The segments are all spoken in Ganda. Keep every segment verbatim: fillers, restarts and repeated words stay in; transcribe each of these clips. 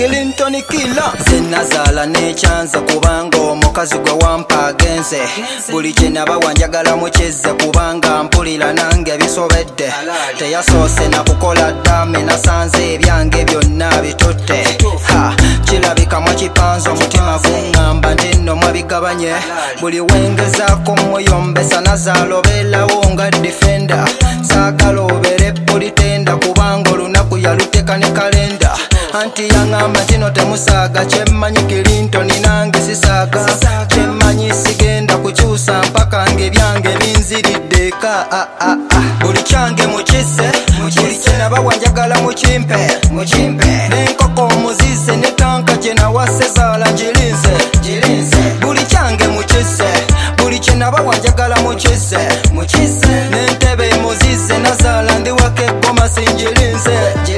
Clinton killer Zenazala nechanza kubanga omukazi gwe wampa agenze buli kye naba wanjagala mukize kubanga mpulira nange bisobedde teyasoose nakukola ddame nasanze ebyange byonna bitutte ha kirabika mwakipanza omutima guŋŋamba nti nno mwabigabanye buli wengezaako muyombesa Nazaala obeerawo nga defender saagala obeere politenda kubanga olunaku yaluteka ne kalenda anti yaŋŋamba nti no temusaaga kyemmanyi Clinton nange sisaaga kyemmanyi sigenda kukyusa mpaka ng'ebyange binziridde eka ah, ah, ah. buli kyange mukisse buli kye naba wanjagala mukimpe n'enkoko omuziise ne tanka gye nawase zaala ngirinze buli kyange mukisse buli kye naba wanjagala mukisse n'entebe muziise Nazaala ndiwako eggoma singirinze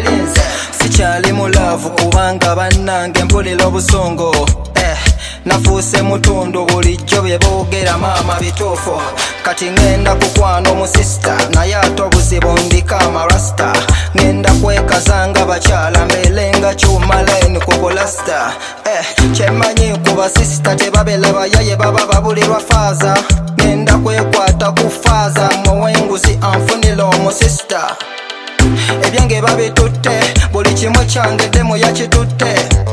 sikyali mulaavu kubanga bannange mpulira obusongo eh, nafuuse mutundu bulijjo bye boogera maama bituufu kati ngenda kukwana omusista naye ate obuzibu ndika amarasta ngenda kwekazanga bakyala mbeerenga kyuma line ku bulasta eh, kyemmanyi ku basista tebabela bayaye baba babulirwa faaza ngenda kwekwata ku faaza muwenguzi anfunira omusista ebyange babitutte buli kimu kyange demo yakitutte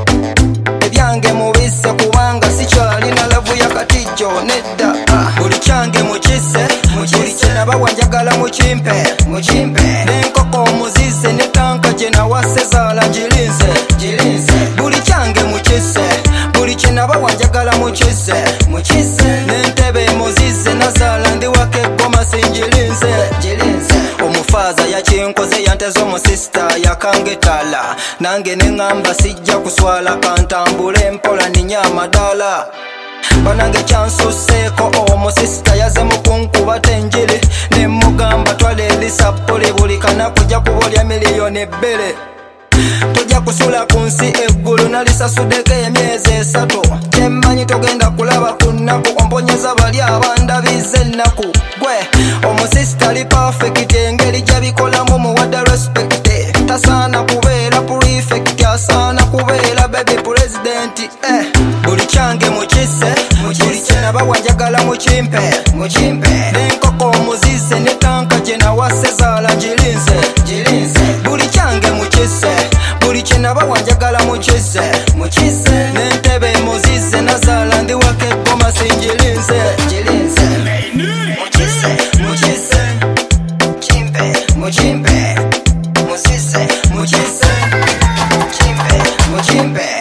ebyange mubisse kubanga sikyalina lavu yakatijjo nedda buli kyange mukisse buli kye naba wanjagala mukimpe n'enkoko omuziise ne tanka gye nawase zaala ngirinze buli kyange mukisse buli kye naba wanjagala mukisse n'entebe muziise Nazaala ndiwako eggoma singirinze omufaaza yakinkoze yanteze omusista yakangetala nange neŋŋamba sijja kuswala kantambule mpola ninya amadala banange kyansusseeko omusista yaze mukunkuba tenjiri nemugamba twala elisapuli buli kanaku ja kubolya miliyoni ebbiri tojja kusula ku nsi eggulu nalisasuddeko emyezi esatu kyemmanyi togenda kulaba ku nnaku omponyeza bali abandabiza ennaku gwe omusista ali perfect engeri gyabikolamu muwadde respect tasaana kubeera prefect asaana kubeera baby president eh. buli kyange mukisse buli kye naba wanjagala mukimpe n'enkoko omuziise ne tanka gye nawase zaala ngirinze buli kyange mukisse buli kye naba wanjagala mukisse n'entebe muziise Nazaala ndiwako eggoma singirinze mukimpe